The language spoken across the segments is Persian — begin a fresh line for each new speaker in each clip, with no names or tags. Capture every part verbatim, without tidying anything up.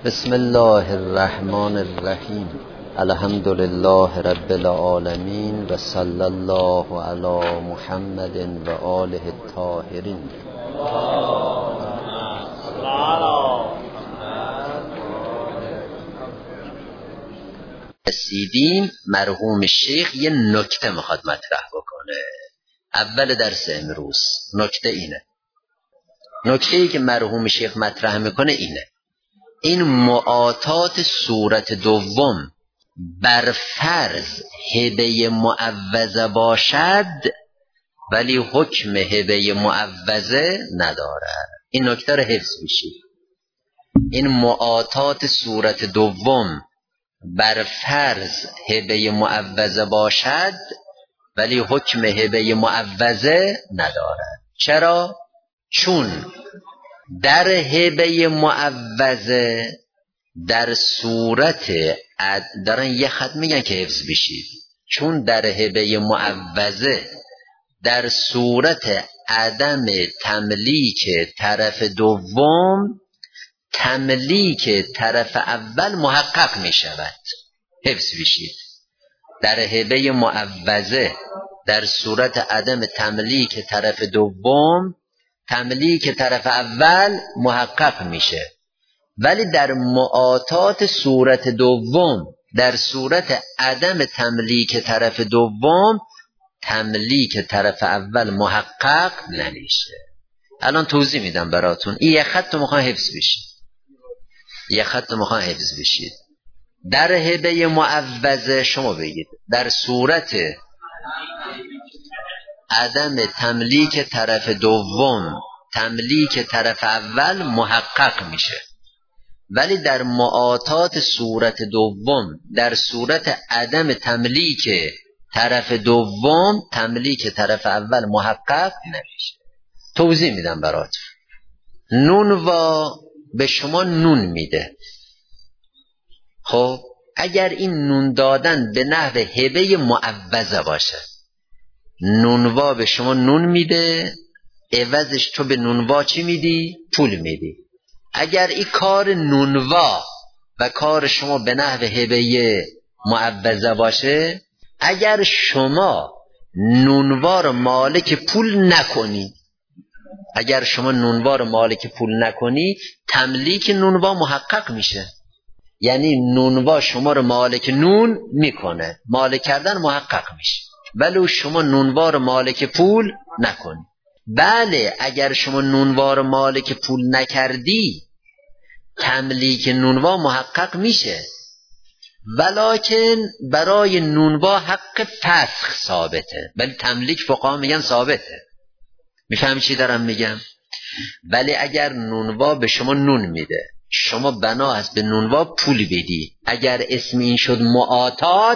بسم الله الرحمن الرحیم. الحمد لله رب العالمین و صلی الله علی محمد و آله الطاهرین. رسیدیم مرحوم شیخ یه نکته میخواد مطرح بکنه. اول درس امروز نکته اینه. نکته ای که مرحوم شیخ مطرح میکنه اینه: این معاطات صورت دوم بر فرض هبه معوضه باشد ولی حکم هبه معوضه ندارد. این نکته رو حفظ بشید. این معاطات صورت دوم بر فرض هبه معوضه باشد ولی حکم هبه معوضه ندارد. چرا؟ چون در هبه معوضه در صورت عد... دارن یه خط میگن که حفظ بشید. چون در هبه معوضه در صورت عدم تملیک طرف دوم تملیک طرف اول محقق می شود. حفظ بشید. در هبه معوضه در صورت عدم تملیک طرف دوم تملیک طرف اول محقق میشه، ولی در معاطات صورت دوم در صورت عدم تملیک طرف دوم تملیک طرف اول محقق نمیشه. الان توضیح میدم براتون. این یه خط میخوام حفظ بشید. یه خط میخوام حفظ بشید. در هبه معوضه شما بگید در صورت عدم تملیک طرف دوم تملیک طرف اول محقق میشه، ولی در معاطات صورت دوم در صورت عدم تملیک طرف دوم تملیک طرف اول محقق نمیشه. توضیح میدم براتون. نون و به شما نون میده. خب اگر این نون دادن به نحو هبه معوضه باشه، نونوا به شما نون میده، عوضش تو به نونوا چی میدی؟ پول میدی. اگر این کار نونوا و کار شما به نحو هبه معوضه باشه، اگر شما نونوا رو مالک پول نکنی اگر شما نونوا رو مالک پول نکنی تملیک نونوا محقق میشه. یعنی نونوا شما رو مالک نون میکنه، مالک کردن محقق میشه، ولی شما نونوار مالک پول نکنی. بله اگر شما نونوار مالک پول نکردی تملیک نونوا محقق میشه، ولکن برای نونوا حق فسخ ثابته، ولی تملیک فقها میگن ثابته. میفهمی چی دارم میگم؟ ولی اگر نونوا به شما نون میده، شما بنا هست به نونوا پول بدی، اگر اسم این شد معاطات،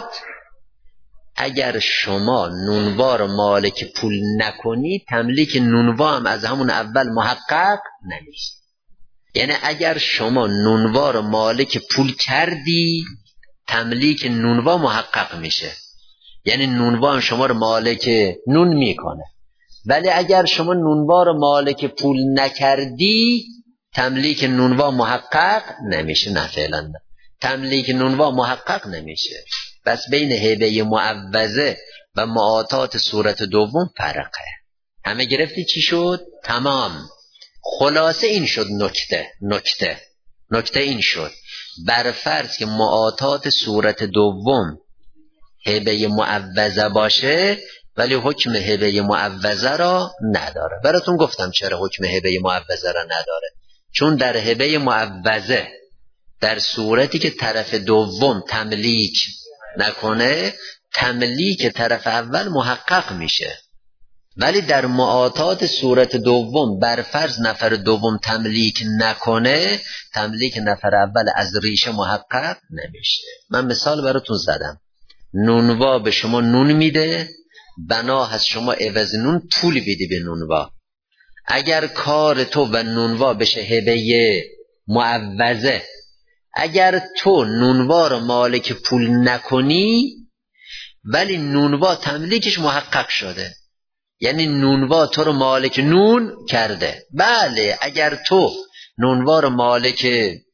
اگر شما نونوا رو مالک پول نکنی تملیک نونوا هم از همون اول محقق نمیشه. یعنی اگر شما نونوا رو مالک پول کردی تملیک نونوا محقق میشه، یعنی نونوا هم شما رو مالک نون میکنه، ولی اگر شما نونوا رو مالک پول نکردی تملیک نونوا محقق نمیشه. نه فعلا نه. تملیک نونوا محقق نمیشه. بس بین هبه معوضه و معاطات صورت دوم فرقه. همه گرفتی چی شد؟ تمام. خلاصه این شد نکته نکته نکته این شد بر فرض که معاطات صورت دوم هبه معوضه باشه ولی حکم هبه معوضه را نداره. براتون گفتم چرا حکم هبه معوضه را نداره. چون در هبه معوضه در صورتی که طرف دوم تملیک نکنه تملیک طرف اول محقق میشه، ولی در معاطات صورت دوم بر فرض نفر دوم تملیک نکنه تملیک نفر اول از ریشه محقق نمیشه. من مثال براتون زدم. نونوا به شما نون میده، بنا هست شما عوض نون پول بدی به نونوا. اگر کار تو و نونوا بشه هبه معوضه، اگر تو نونوا رو مالک پول نکنی ولی نونوا تملیکش محقق شده، یعنی نونوا تو رو مالک نون کرده. بله اگر تو نونوا رو مالک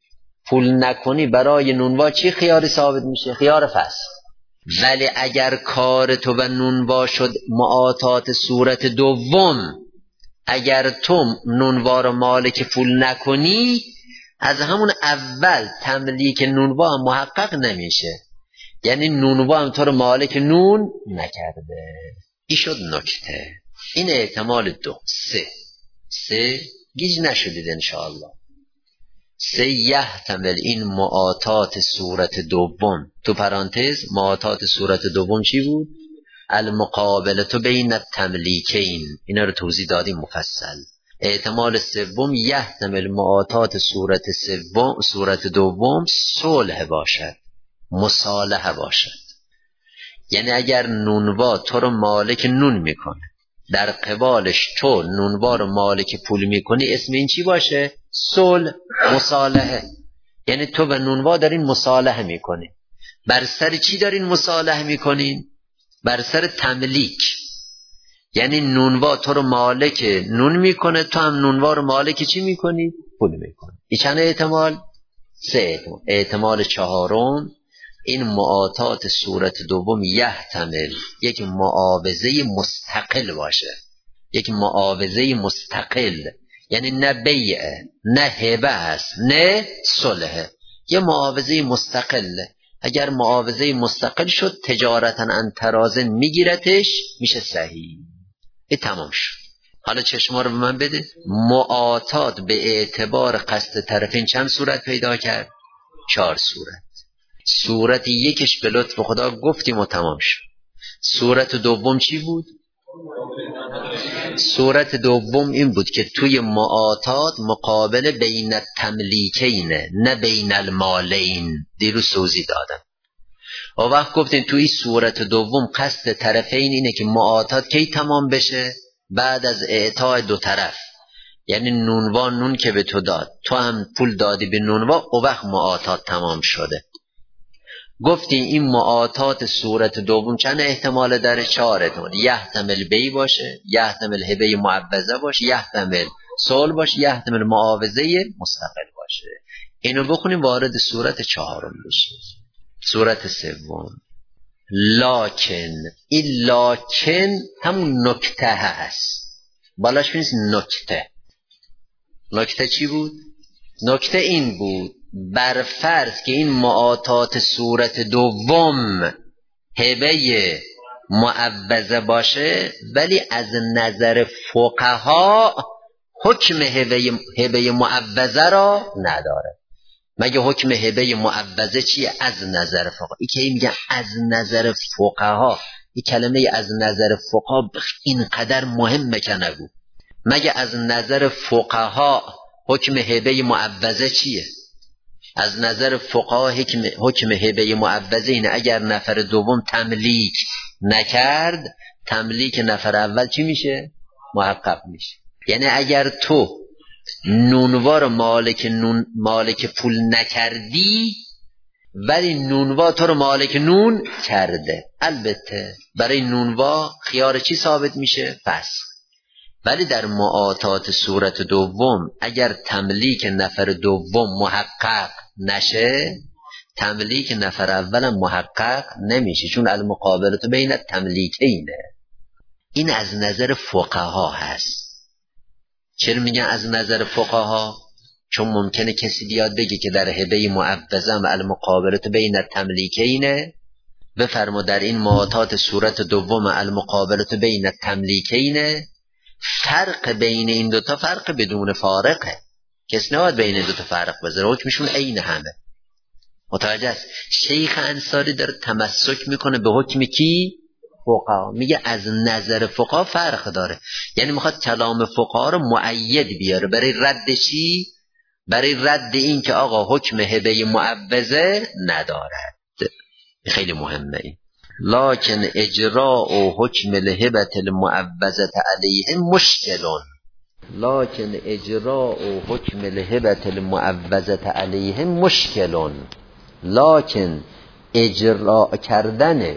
پول نکنی برای نونوا چی خیاری ثابت میشه؟ خیار فصل. ولی اگر کار تو و نونوا شد معاطات صورت دوم، اگر تو نونوا رو مالک پول نکنی، از همون اول تملیک نونوا هم محقق نمیشه، یعنی نونوا هم تو رو مالک نون نکرده. این شد نکته. این احتمال دو. سه سه گیج نشدید انشاءالله. سه یحتمل، این معاطات صورت دوم، تو پرانتز معاطات صورت دوم چی بود؟ المقابله تو بین التملیکین، اینا رو توضیح دادیم مفصل. احتمال سوم یحتمل معاطات صورت سوم صورت دوم صلح باشد، مصالحه باشد. یعنی اگر نونوا تو رو مالک نون میکنه، در قبالش تو نونوا رو مالک پول میکنی، اسم این چی باشه؟ صلح، مصالحه. یعنی تو و نونوا دارین مصالحه میکنین. بر سر چی دارین مصالحه میکنین؟ بر سر تملیک. یعنی نونوا تو رو مالک نون میکنه، تو هم نونوا رو مالک چی میکنی؟ پول میکنی. این چند احتمال؟ سه احتمال. احتمال چهارم، این معاطات صورت دوم یحتمل یک معاوضه مستقل باشه، یک معاوضه مستقل، یعنی نه بیعه نه هبه است نه صلحه، یه معاوضه مستقله. اگر معاوضه مستقل شد تجارتا عن تراض میگیرتش، میشه صحیح. این تمام شد. حالا چشما رو به من بده. معاطات به اعتبار قصد طرفین چند صورت پیدا کرد؟ چهار صورت. صورت یکش به لطف خدا گفتیم و تمام شد. صورت دوم چی بود؟ صورت دوم این بود که توی معاطات مقابله بین التملیکین نه بین المالین، دیروز توضیح دادم. و وقت گفتیم توی صورت دوم قصد طرفین اینه که معاطات کی تمام بشه؟ بعد از اعطای دو طرف. یعنی نونوا نون که به تو داد، تو هم پول دادی به نونوا، او وقت معاطات تمام شده. گفتیم این معاطات صورت دوم چند احتمال داره؟ چهار احتمال. یحتمل بی باشه، یحتمل هبه معوضه باشه، یحتمل صلح باشه، یحتمل معاوضه مستقل باشه. اینو بخونیم وارد صورت چهارم بشیم. صورت سوم لاکن. این لاکن همون نکته هست، بالاش بینید نکته. نکته چی بود؟ نکته این بود بر فرض که این معاطات صورت دوم هبه معوضه باشه، ولی از نظر فقها حکم هبه هبه معوضه را نداره. مگه حکم هبه معوضه چیه؟ از نظر فقها. این که میگن از نظر فقها، این کلمه از نظر فقها اینقدر مهمه که نگو. مگه از نظر فقها حکم هبه معوضه چیه؟ از نظر فقها حکم, حکم هبه معوضه اینه اگر نفر دوم تملیک نکرد، تملیک نفر اول چی میشه؟ محقق میشه. یعنی اگر تو نونوار مالک نون مالک پول نکردی، ولی نونوا تو رو مالک نون کرده، البته برای نونوا خیار چی ثابت میشه؟ پس. ولی در معاطات صورت دوم اگر تملیک نفر دوم محقق نشه، تملیک نفر اولم محقق نمیشه، چون المقابلت بین التملیکینه. این از نظر فقها هست. چرا میگن از نظر فقها؟ چون ممکنه کسی بیاد بگه که در هبه معوضه و المقابلت بین التملیکینه، بفرما در این معاطات صورت دوم المقابلت بین التملیکینه، فرق بین این دوتا فرق بدون فارقه. کس نباید بین این دوتا فرق بذاره، حکمشون عین همه. متوجه است؟ شیخ انصاری داره تمسک میکنه به حکم کی؟ فقها. میگه از نظر فقها فرق داره، یعنی میخواد کلام فقها رو مؤید بیاره برای رد چی؟ برای رد این که آقا حکم هبه معوضه ندارد. خیلی مهمه این. لکن اجراء و حکم الهبة المعوضة علیهم مشکلون. لکن اجراء و حکم الهبة المعوضة علیهم مشکلون. لکن اجراء کردن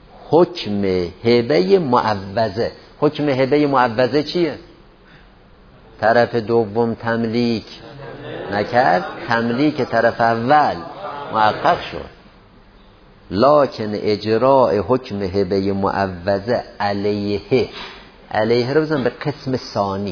حکم هبه معوضه. حکم هبه معوضه چیه؟ طرف دوم تملیک نکرد، تملیک طرف اول محقق شد. لکن اجراء حکم هبه معوضه علیه، علیه رو بزن به قسم ثانی.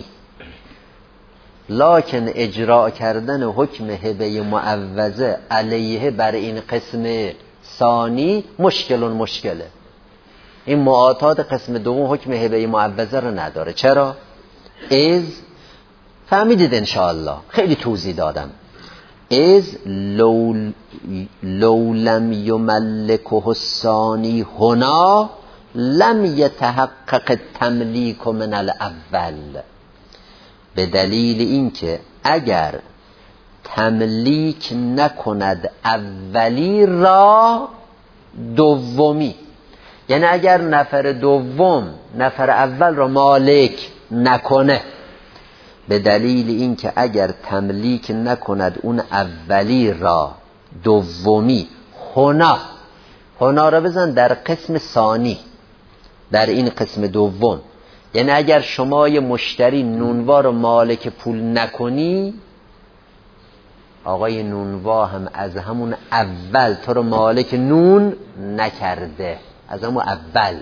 لکن اجراء کردن حکم هبه معوضه علیه بر این قسم ثانی مشکل مشکله. این معاطات قسم دوم حکم هبه معوضه رو نداره. چرا؟ از فهمیدید انشاءالله، خیلی توضیح دادم. از لو, لو لم یملکه الثانی هنا لم یتحقق تملیک من الاول. به دلیل اینکه اگر تملیک نکند اولی را دومی، یعنی اگر نفر دوم نفر اول را مالک نکنه، به دلیل اینکه اگر تملیک نکند اون اولی را دومی، هنا، هنا را بزن در قسم ثانی، در این قسم دوم، یعنی اگر شما یه مشتری نونوا رو مالک پول نکنی، آقای نونوا هم از همون اول تو رو مالک نون نکرده، از همون اول.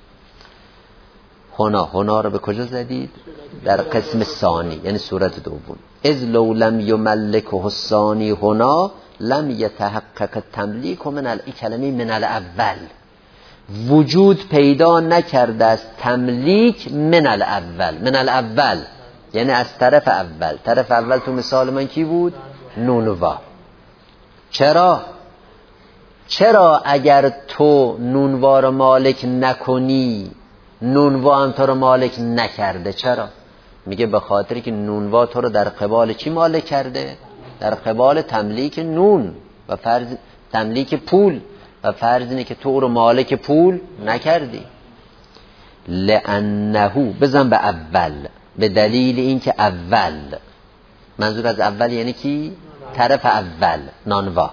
هنا، هنا رو به کجا زدید؟ در قسم ثانی، یعنی صورت دوم. از لو لم یملکه الثانی هنا لم یتحقق تملیک من ال... کلمه من الاول، وجود پیدا نکرده است تملیک من الاول. من الاول یعنی از طرف اول. طرف اول تو مثال من کی بود؟ نونوا. چرا؟ چرا اگر تو نونوا رو مالک نکنی نونوا هم تو رو مالک نکرده؟ چرا؟ میگه به خاطری که نونوا تو رو در قبال چی مالک کرده؟ در قبال تملیک نون و فرض تملیک پول، و فرض اینه که تو او رو مالک پول نکردی. لانه بزن به اول، به دلیل اینکه اول، منظور از اول یعنی کی؟ طرف اول، نانوا.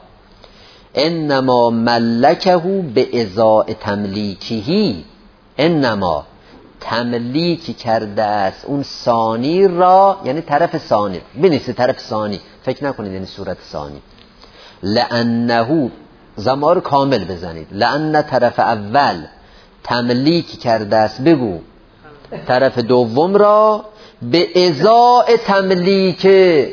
انما ملکه به ازاء تملیکهی، انما تملیک کرده است اون ثانی را، یعنی طرف ثانی. بنویسید طرف ثانی، فکر نکنید یعنی صورت ثانی. لانه زمار کامل بزنید. لان طرف اول تملیک کرده است، بگو طرف دوم را به ازاء تملیک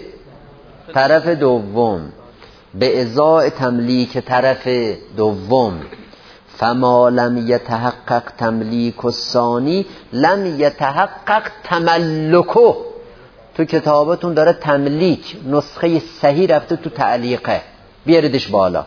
طرف دوم، به ازاء تملیک طرف دوم. فما لم یتحقق تملیک الثانی لم یتحقق تملکه. تو کتابتون داره تملیک، نسخه صحیح رفته تو تعلیقه، بیاریدش بالا.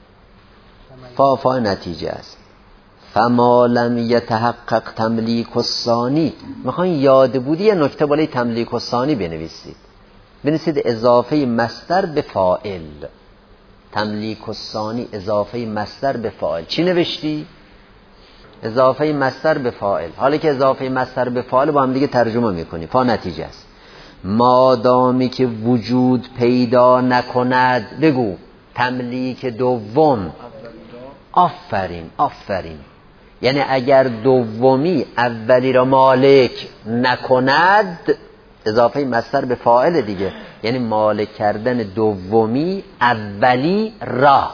فا فا نتیجه است. فما لم یتحقق تملیک الثانی، میخواین یاد بودی یه نکته بالای تملیک الثانی بنویسید. بنویسید اضافه مصدر به فاعل. تملیک الثانی اضافه مصدر به فاعل. چی نوشتی؟ اضافه مصدر به فاعل. حالا که اضافه مصدر به فاعل با هم دیگه ترجمه میکنی. فا نتیجه است. مادامی که وجود پیدا نکند، بگو تملیک دوم. آفرین آفرین. یعنی اگر دومی اولی را مالک نکند، اضافه مصدر به فاعل دیگه، یعنی مالک کردن دومی اولی را.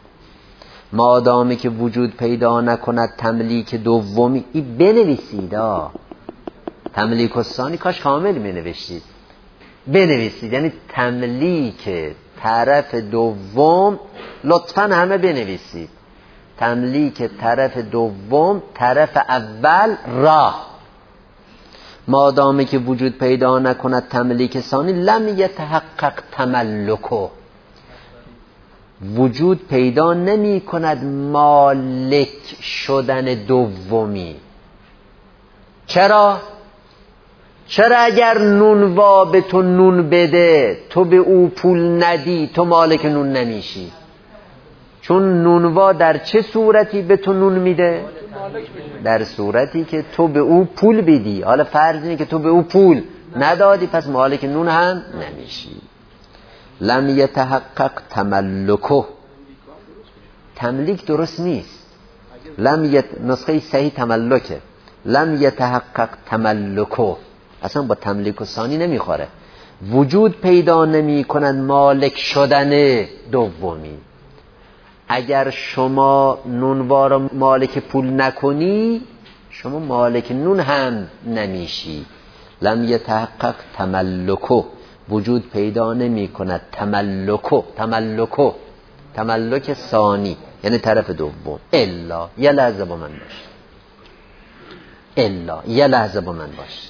مادامی که وجود پیدا نکند تملیک دومی، این بنویسید. آه تملیک الثانی کاش کامل می نوشتید، بنویسید. یعنی تملیک طرف دوم، لطفاً همه بنویسید. تملیک طرف دوم طرف اول را. مادامی که وجود پیدا نکند تملیک ثانی لم یتحقق تملکه، وجود پیدا نمی کند مالک شدن دومی. چرا؟ چرا اگر نونوا به تو نون بده، تو به او پول ندی، تو مالک نون نمیشی؟ چون نونوا در چه صورتی به تو نون میده؟ در صورتی که تو به او پول بدی. حالا فرض اینه که تو به او پول ندادی، پس مالک نون هم نمیشی. لم یتحقق تملکه، تملیک درست نیست. لم یت... نسخه صحیح تملکه. لم یتحقق تملکه اصلا با تملیک و ثانی نمیخوره. وجود پیدا نمی کنند مالک شدن دومی. اگر شما نونوار مالک پول نکنی شما مالک نون هم نمیشی. لم یتحقق تملکو، وجود پیدا نمی کند تملکو، تملکو تملک ثانی یعنی طرف دوم. الا یه لحظه با من باش، الا یه لحظه با من باش.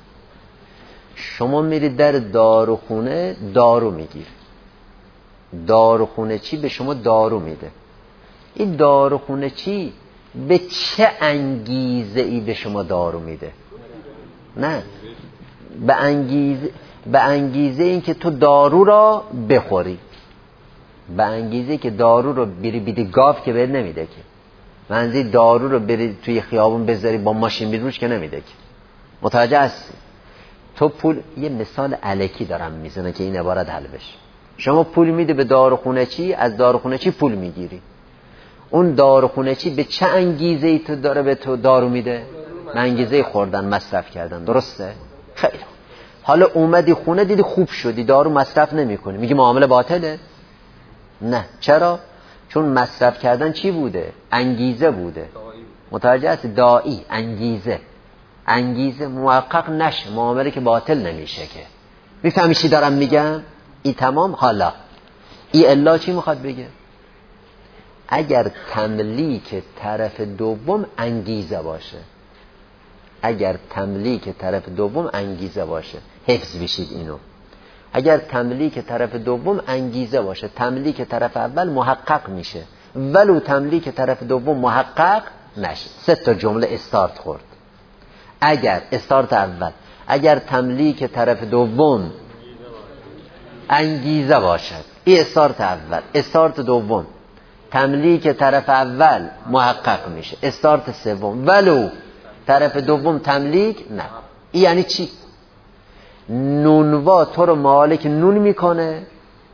شما میرید در داروخونه دارو میگیری، داروخونه چی به شما دارو میده. این داروخونه چی به چه انگیزه ای به شما دارو میده؟ نه به انگیزه به انگیزه این که تو دارو را بخوری، به انگیزه که دارو رو بری بیدی گاف که بهت نمیده که. منظور دارو رو بری توی خیابون بذاری با ماشین بیروش که نمیده که. متوجه هستی؟ تو پول، یه مثال الکی دارم میزنه که این عبارت حل بشه. شما پول میده به داروخونه چی، از داروخونه چی پول میگیری. اون داروخونه چی به چه انگیزه ای تو داره به تو دارو میده؟ به انگیزه خوردن مصرف کردن، درسته؟ خیلی. حالا اومدی خونه دیدی خوب شدی، دارو مصرف نمی کنی، میگی معامله باطله؟ نه. چرا؟ چون مصرف کردن چی بوده؟ انگیزه بوده. متوجه هستی؟ داعی، انگیزه. انگیزه محقق نشه معامله که باطل نمیشه که. میفهمی چی دارم میگم؟ ای تمام. حالا ای الا چی میخواد بگه؟ اگر تملیک طرف دوم انگیزه باشه، اگر تملیک طرف دوم انگیزه باشه، حفظ بشید اینو. اگر تملیک طرف دوم انگیزه باشه، تملیک طرف اول محقق میشه، ولو تملیک طرف دوم محقق نشه. سه تا جمله استارت خورد. اگر استارت اول، اگر تملیک طرف دوم انگیزه باشد، این استارت اول. استارت دوم، تملیک طرف اول محقق میشه. استارت سوم، ولو طرف دوم تملیک نه. این یعنی چی؟ نونوا تو رو مالک نون میکنه.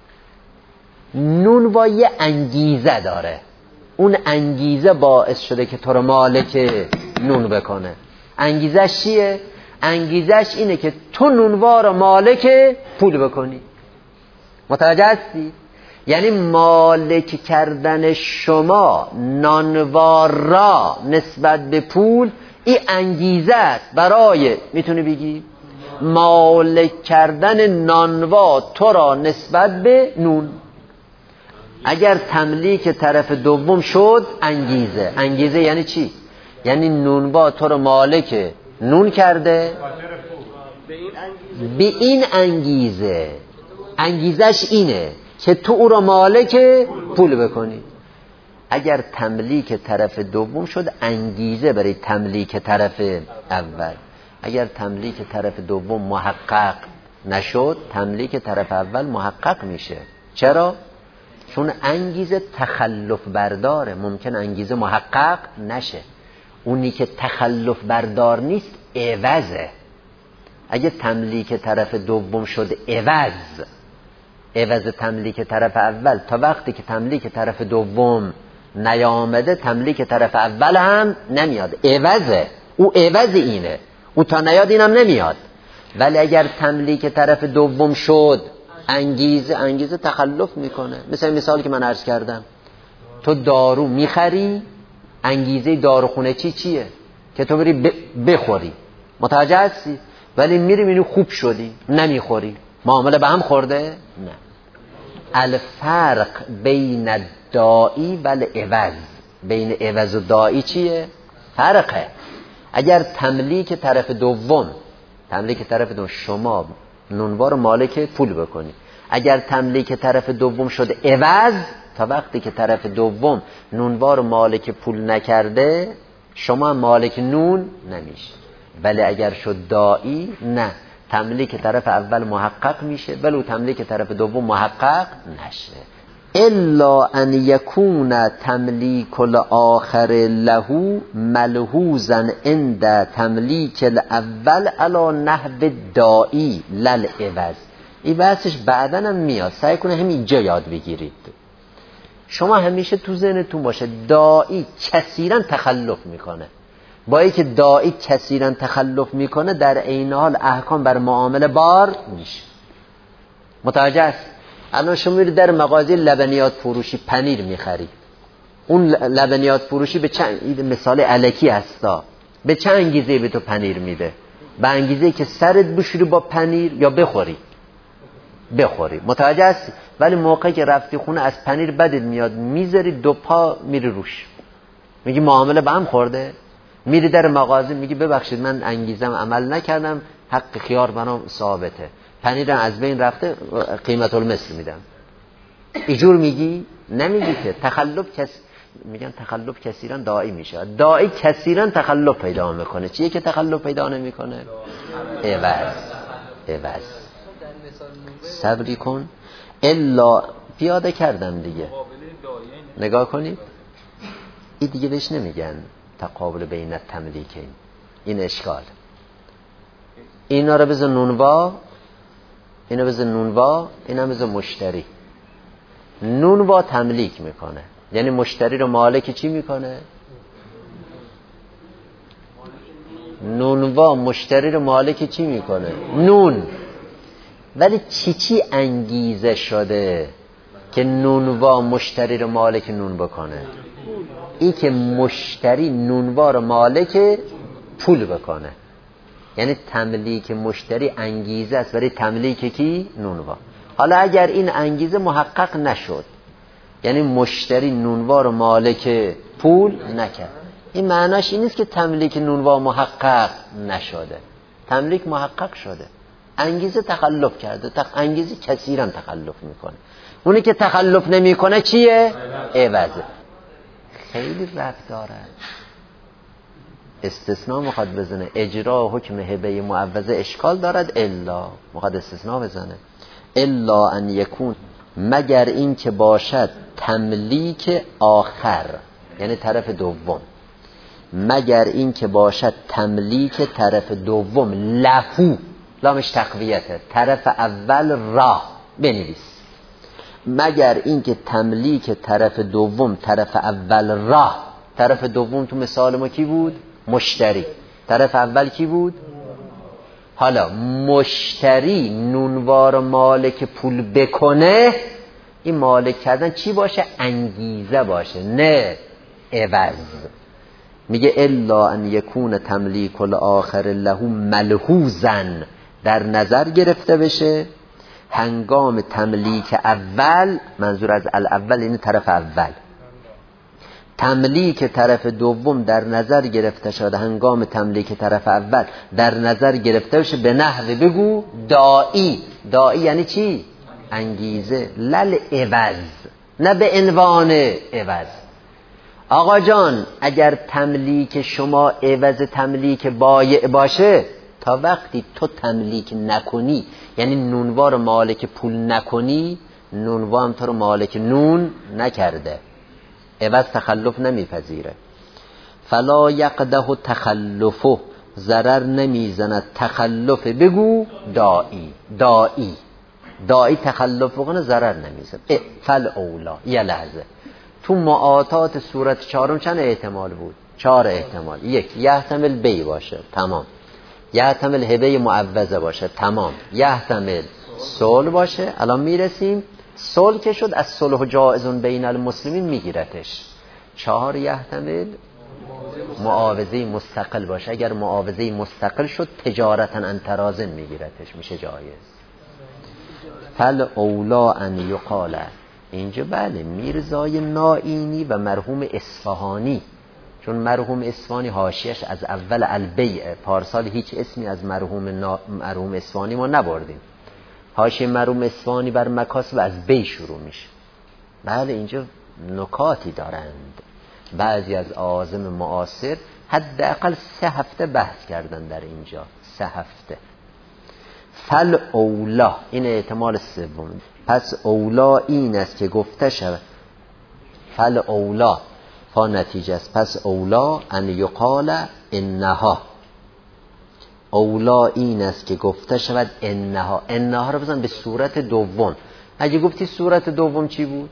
نونوا یه انگیزه داره، اون انگیزه باعث شده که تو رو مالک نون بکنه. انگیزش چیه؟ انگیزش اینه که تو نونوا رو مالک پول بکنی. متوجه هستی؟ یعنی مالک کردن شما نانوا را نسبت به پول، این انگیزه است برای، میتونی بگی مالک کردن نانوا تو را نسبت به نون. اگر تملیک طرف دوم شد انگیزه. انگیزه یعنی چی؟ یعنی نونوا تو را مالک نون کرده به این انگیزه. انگیزش اینه که تو او را مالک پول بکنی. اگر تملیک طرف دوم شد انگیزه برای تملیک طرف اول. اگر تملیک طرف دوم محقق نشد، تملیک طرف اول محقق میشه. چرا؟ چون انگیزه تخلف برداره. ممکن انگیزه محقق نشه. اونی که تخلف بردار نیست عوضه. اگه تملیک طرف دوم شد عوض، عوض تملیک طرف اول، تا وقتی که تملیک طرف دوم نیامده تملیک طرف اول هم نمیاد. عوضه. او عوض اینه، او تا نیاد اینم نمیاد. ولی اگر تملیک طرف دوم شد انگیزه، انگیزه تخلف میکنه. مثل مثالی که من عرض کردم، تو دارو میخری، انگیزه داروخونه چی چیه؟ که تو بری بخوری. متوجه هستی؟ ولی میری میبینی خوب شدی نمیخوری. معامله به هم خورده؟ نه. الفرق بین دائی و العوض، بین عوض و دائی چیه؟ فرقه. اگر تملیک طرف دوم، تملیک طرف دوم شما نونوار مالک پول بکنی، اگر تملیک طرف دوم شد عوض، تا وقتی که طرف دوم نونوار مالک پول نکرده شما مالک نون نمیشه. ولی اگر شد دائی، نه، تملیک طرف اول محقق میشه ولو تملیک طرف دوم محقق نشه. الا ان یکون تملیک الاخر له ملحوظا عند تملیک الاول علی نحو دائی للعوض. این بحثش بعدن هم میاد، سعی کنه همین اینجا یاد بگیرید. شما همیشه تو ذهنتون باشه دائی کثیرا تخلف میکنه. با اینکه دائی کثیرا تخلف میکنه در عین حال احکام بر معامله بار میشه. متوجه است؟ الان شما میری در مغازه لبنیات فروشی پنیر میخری، اون لبنیات فروشی به چند مثال الکی هستا، به چند انگیزه به تو پنیر میده؟ به انگیزه که سرت بشوری با پنیر یا بخوری بخوری متوجه است؟ ولی موقعی که رفتی خونه از پنیر بدت میاد، میذاری دو پا میری روش، میگی معامله به هم خورده. میری در مغازه میگی ببخشید من انگیزم عمل نکردم، حق خیار منو ثابته، پنیرم از بین رفته، قیمت المثل میدم. ایجور میگی؟ نمیگی که. تخلف کس میگن تخلف کثیرا داعی میشه، داعی کثیرا تخلف پیدا میکنه. چیه که تخلف پیدا نمیکنه؟ عوض. عوض. صبری کن الا پیاده کردم دیگه، نگاه کنید این دیگه بهش نمیگن تقابل بین التملیکین، این اشکال. اینا رو بذار نونوا، اینا بذار نونوا، اینا بذار مشتری. نونوا تملیک میکنه، یعنی مشتری رو مالک چی میکنه؟ نونوا مشتری رو مالک چی میکنه؟ نون. ولی چی چی انگیزه شده که نونوا مشتری رو مالک نون بکنه؟ این که مشتری نونوا رو مالک پول بکنه، یعنی تملیک مشتری انگیزه است برای تملیک کی؟ نونوا. حالا اگر این انگیزه محقق نشد، یعنی مشتری نونوا رو مالک پول نکرد، این معناش این نیست که تملیک نونوا محقق نشده. تملیک محقق شده، انگیزه تخلف کرده. تخ... انگیزه کثیرا تخلف میکنه. اونی که تخلف نمیکنه چیه؟ عوضه. خیلی ربط داره. استثناء میخواد بزنه، اجرا حکم هبه معوضه اشکال دارد، الا میخواد استثناء بزنه. الا ان یکون، مگر این که باشد تملیک آخر، یعنی طرف دوم، مگر این که باشد تملیک طرف دوم لفو، لامش تقویته، طرف اول را بنویس، مگر این که تملیک طرف دوم طرف اول را. طرف دوم تو مثال ما کی بود؟ مشتری. طرف اول کی بود؟ حالا مشتری نونوار مالک پول بکنه، این مالک کردن چی باشه؟ انگیزه باشه، نه عوض. میگه الا ان یکون تملیک الاخر له ملحوظا، در نظر گرفته بشه هنگام تملیک اول، منظور از الاول این طرف اول، تملیک طرف دوم در نظر گرفته شده هنگام تملیک طرف اول در نظر گرفته بشه، به نحو بگو داعی. داعی یعنی چی؟ انگیزه. لل عوض، نه به عنوان عوض. آقا جان اگر تملیک شما عوض تملیک بایع باشه، تا وقتی تو تملیک نکنی، یعنی نونوار مالک پول نکنی، نونوا هم تو رو مالک نون نکرده، عوض تخلف نمیپذیره. فلا یقده تخلفه، ضرر نمیزند تخلف، بگو داعی. داعی داعی تخلف بکنه ضرر نمیزند. فل اولا. یه لحظه، تو معاطات صورت چهارم چند احتمال بود؟ چهار احتمال. یک، یحتمل بی باشه، تمام. یحتمل هبه معوضه باشه، تمام. یحتمل صلح باشه، الان میرسیم. صلح که شد، از صلح جائزون بین المسلمین میگیرتش. چهار، یحتمل معاوضه مستقل باشه، اگر معاوضه مستقل شد تجارتا انترازن میگیرتش، میشه جایز. فل اولا ان یقال، اینجا بله میرزای نائینی و مرحوم اصفهانی، چون مرحوم اصفهانی حاشیه‌اش از اول البیع، پارسال هیچ اسمی از مرحوم نا... مرحوم اصفهانی ما نبردیم. حاشیه مرحوم اصفهانی بر مکاسب از بی شروع میشه. بله اینجا نکاتی دارند. بعضی از اعاظم معاصر حداقل سه هفته بحث کردن در اینجا، سه هفته. فل اولا، این احتمال سوم. پس اولا این است که گفته شود، فل اولا فا نتیجه است، پس اولا ان یقال انها، اولا این است که گفته شود انها. انها رو بزن به صورت دوم. اگه گفتی صورت دوم چی بود؟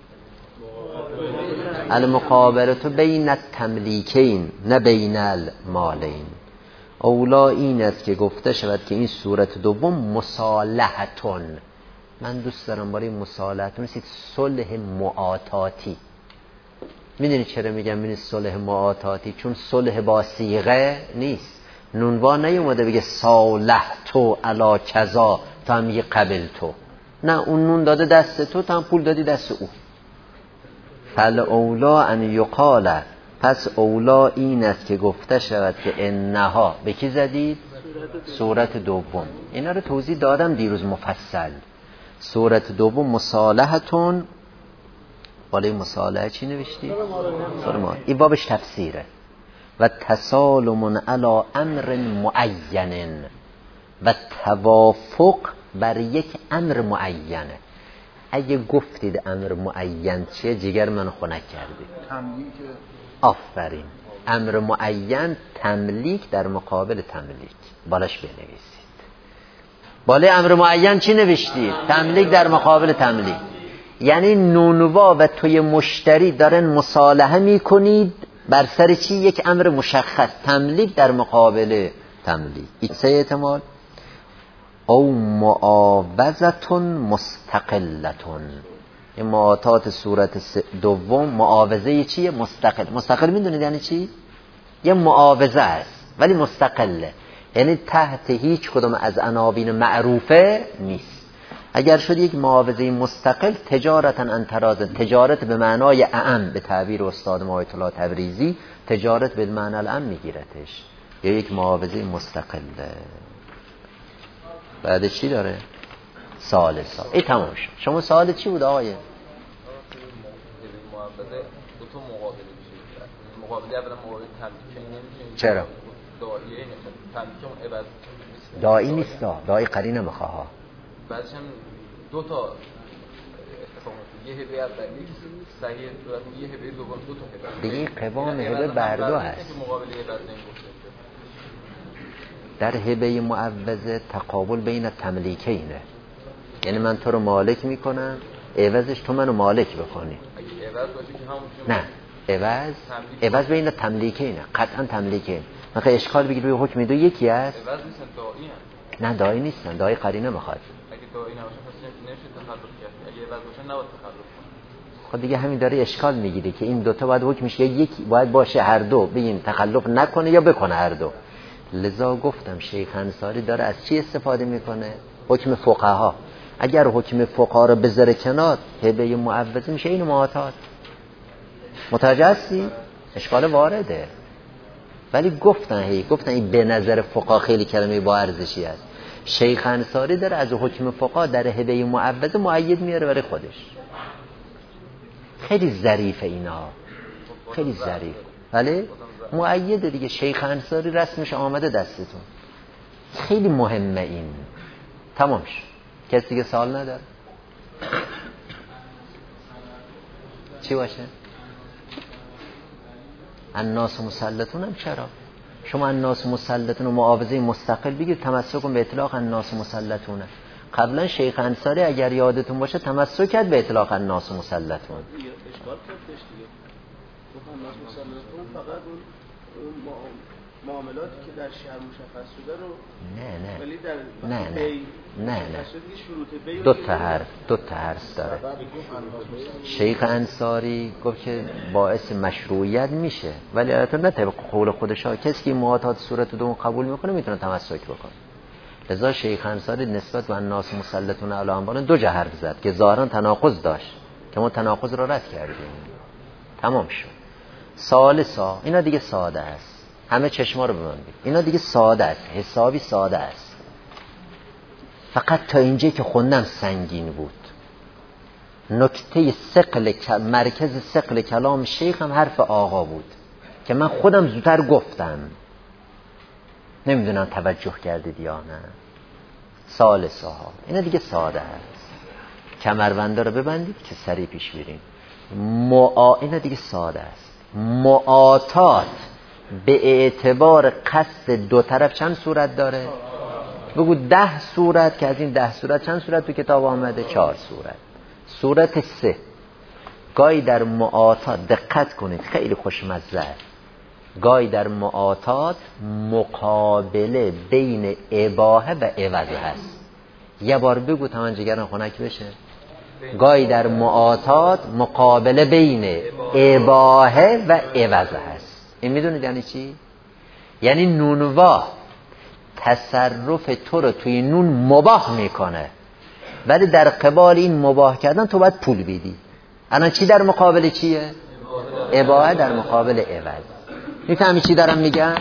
المقابلت بین التملیکین نه بین المالین. اولا این است که گفته شود که این صورت دوم مصالحتون، من دوست دارم برای مصالحتون سید صلح معاطاتی. میدونی چرا میگم این صلح معاطاتی؟ چون صلح با صیغه نیست. نونوا نیومده بگه صالح تو علا کذا تو هم میگه قبل تو. نه، اون نون داده دست تو، تو هم پول دادی دست او. فل اولا ان یقال، پس اولا این است که گفته شود که انها، به کی زدید؟ صورت دوم. اینا رو توضیح دادم دیروز مفصل. صورت دوم مصالحتون، بالای مصالحه چی نوشتی؟ صورت. این بابش تفسیره. و تسالم علی امر معین، و توافق بر یک امر معینه. اگه گفتید امر معین چیه، جگر من خنک کردید. تملیک. آفرین. امر معین تملیک در مقابل تملیک، بالاش بنویسید. بالای امر معین چی نوشتید؟ تملیک در مقابل تملیک. یعنی نونوا و توی مشتری دارن مصالحه میکنید بر سر چی؟ یک امر مشخص. تملیک در مقابل تملیک. این سه احتمال. او معاوضتون مستقلتون. این معاطات صورت دوم معاوضه چیه؟ مستقل. مستقل میدونید یعنی چی؟ یه معاوضه است ولی مستقله، یعنی تحت هیچ کدوم از عناوین معروفه نیست. اگر شد یک معاوضه مستقل، تجارتا انتراز، تجارت به معنای اعم به تعبیر استاد ما آیت الله تبریزی، تجارت به معنی الاعم میگیرتش، یا یک معاوضه مستقله. بعد چی داره؟ سال سال. ای تمام شد. شما سوال چی بود آقای؟
معاوضه دو تا مقابله میشه. مقابله اولا مقابله تملیک نمیشه.
چرا؟
داعیه تملیک اون عوض
داعی نیست، داعی قرینه میخواه ها.
بعدش هم دو تا اتفاق یه هبه اولی صحیح صورت، یه هبه دوم، دو تا هبه.
دیگه قوام هبه بر دو هست.
مقابله عوض نمیشه.
در هبه معوضه تقابل بین تملیکینه. یعنی من تو رو مالک میکنم، عوضش تو منو مالک بکنی.
عوض باشه که همون
نه، عوض عوض بین تملیکینه، قطعا تملیکین. مثلا اشکال بگیر روی حکم دو یکی است.
عوض نیستن، داعی هستن.
نه داعی نیستن، داعی قرینه میخواد.
اگه داعی نباشه پس نمیشه تخلف کرد. اگه عوض باشه نباید تخلف کنه.
خب دیگه همین داره اشکال میگیره که این دوتا باید حکمش یا یکی باید باشه، هر دو بگیم تخلف نکنه یا بکنه هر دو. لذا گفتم شیخ انصاری داره از چی استفاده میکنه؟ حکم فقها. اگر حکم فقها رو بذاره کنار، هبه معوضه میشه این معاطات. متوجه هستی؟ اشکال وارده. ولی گفتن هی گفتن این به نظر فقها خیلی کلمه با ارزشی است. شیخ انصاری داره از حکم فقها در هبه معوضه مؤید میاره برای خودش. خیلی ظریفه اینا، خیلی ظریف. ولی مؤید دیگه شیخ انصاری رسمش آمده دستتون. خیلی مهمه این. تمام شد. کسی دیگه سوال نداره؟ چی باشه؟ الناس مسلطون هم چرا؟ شما الناس مسلطون و معاوضه مستقل بگیر، تمسک کن به اطلاق الناس مسلطونه. قبلا شیخ انصاری اگر یادتون باشه تمسک کرد به اطلاق الناس مسلطون.
اشکال کردش دیگه. گفت الناس مسلطون فقط اون معاملاتی که در شهر مشخص شده رو
نه نه
ولی در
نه نه نه نه
دو
تا حرف دو تا حرف داره. شیخ انصاری گفت که باعث مشروعیت میشه، ولی البته نه طبق قول خودش ها. کسی که معاطات صورت دوم قبول میکنه میتونه تمسک بکنه. لذا شیخ انصاری نسبت به الناس مسلطون علی انبان دو جا حرف زد که ظاهرا تناقض داشت که ما تناقض رو رد کردیم. تمام شد. ثالثا اینا دیگه ساده است. همه چشما رو ببندید. اینا دیگه ساده است، حسابی ساده است. فقط تا اینجا که خوندم سنگین بود. نکته ثقل مرکز ثقل کلام شیخ هم حرف آقا بود که من خودم زودتر گفتم. نمیدونم توجه کردید یا نه. ثالثا اینا دیگه ساده است. کمربنده رو ببندید که سریع پیش بریم. معا اینا دیگه ساده است. معاطات به اعتبار قصد دو طرف چند صورت داره؟ بگو ده صورت، که از این ده صورت چند صورت تو کتاب آمده؟ چهار صورت. صورت سه گاهی در معاطات، دقت کنید خیلی خوشمزه است، گاهی در معاطات مقابله بین اباحه و عوض هست. یه بار بگو تا من جگرم خنک بشه. گاهی در معاطات مقابله بین اباحه و عوض هست. این میدونید یعنی چی؟ یعنی نونوا تصرف تو رو توی نون مباح میکنه، ولی در قبال این مباح کردن تو باید پول بدی. الان چی در مقابل چیه؟ اباحه در مقابل عوض. میفهمی چی دارم میگم؟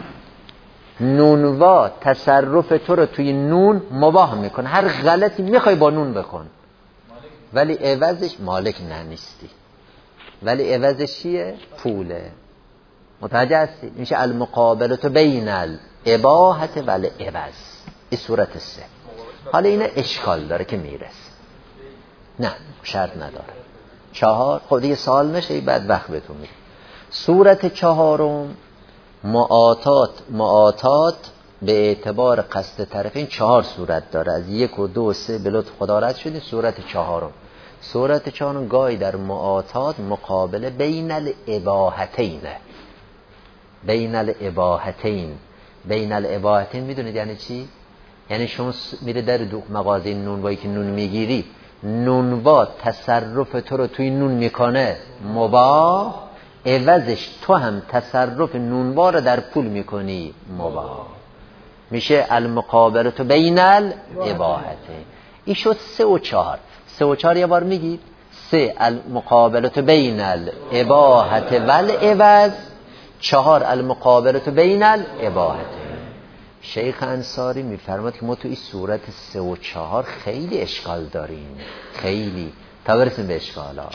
نونوا تصرف تو رو توی نون مباح میکنه، هر غلطی میخوای با نون بکن، ولی عوضش مالک نه نیستی، ولی عوضش چیه؟ پوله. متوجه هستی؟ میشه المقابلت بین الاباحه و العوض. این صورت سه. حالا این اشکال داره که میرسه. نه شرط نداره. چهار خود دیگه سوال نشه، بعد وقت بهتون میگم. صورت چهارم معاطات. معاطات به اعتبار قصد طرفین چهار صورت داره، از یک و دو و سه به لطف خدا رد شدیم. صورت چهارم صورت چهارم گاهی در معاطات مقابله بین الاباحتین. بین الاباحتین بین الاباحتین میدونید یعنی چی؟ یعنی شما میره در دو مغازه نونوایی که نون میگیری، نونوا تصرف تو رو توی نون میکنه مباح، عوضش تو هم تصرف نونوا رو در پول میکنی مباح. میشه المقابلت بین الاباحتین. این شد سه و چهار. سه و چهار یه بار میگید. سه المقابلت بین الاباحه و العوض. چهار المقابلت بین الاباحتین. شیخ انصاری میفرماد که ما تو این صورت سه و چهار خیلی اشکال داریم، خیلی. تا برسیم به اشکالات.